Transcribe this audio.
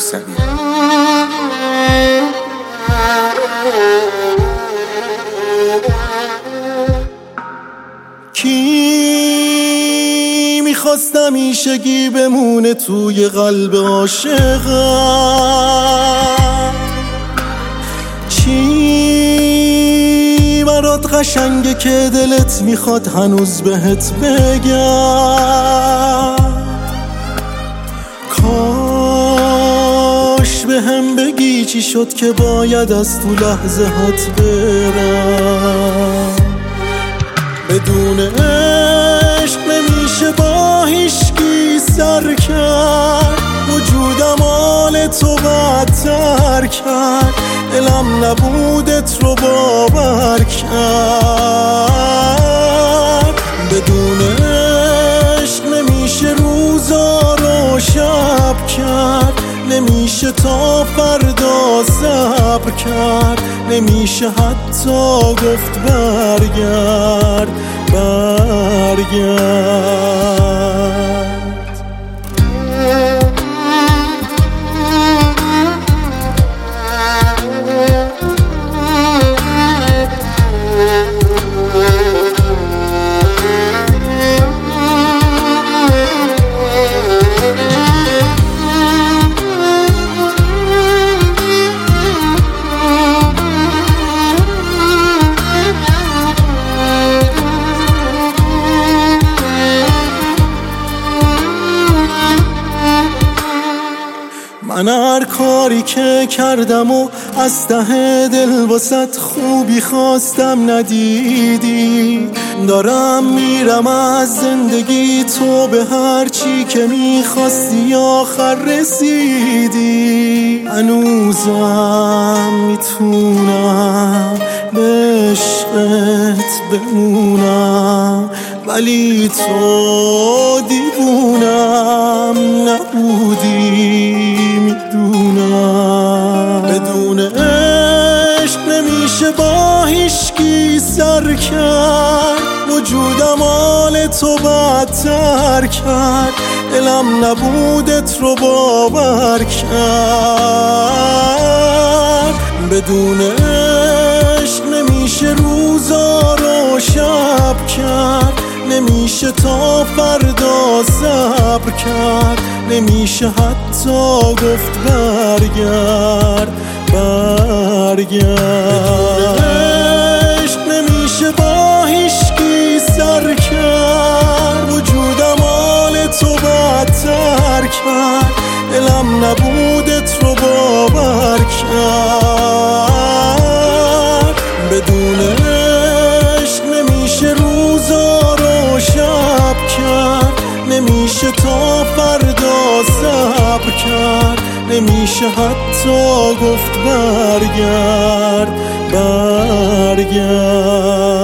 موسوی. کی میخواست همیشگی بمونه توی قلب عاشقم؟ چی برات قشنگه که دلت میخواد هنوز بهت بگم؟ کاش بهم بگی چی شد که باید از تو لحظه هات برم. بدون عشق نمیشه با هیچکی سر کرد، وجودم حال تو بدتر کرد، دلم نبودت رو باور کرد. بدون عشق نمیشه روزا رو شب کرد، نمیشه تا فردا صبر کرد، نمیشه حتی گفت برگرد برگرد. من هر کاری که کردم و از ته دل واسط خوبی خواستم ندیدی. دارم میرم از زندگی، تو به هر چی که میخواستی آخر رسیدی. هنوزم میتونم به عشقت بمونم، ولی تو دیوونم نبودی میدونم. بدون عشق نمیشه با هیچکی سر کرد، وجودم حال تو بدتر کرد، دلم نبودت رو باور کرد. بدون عشق نمیشه روزا رو شب کرد، نمیشه تا فردا صبر کرد، نمیشه حتی گفت برگرد برگرد. بدون عشق نمیشه با هیچکی سر کرد، وجودم حال تو بدتر کرد، دلم نبودت رو باور کرد. بدون عشق نمیشه روزا رو شب کرد، نمیشه تا فردا صبر کرد، نمیشه حتی گفت برگرد برگرد.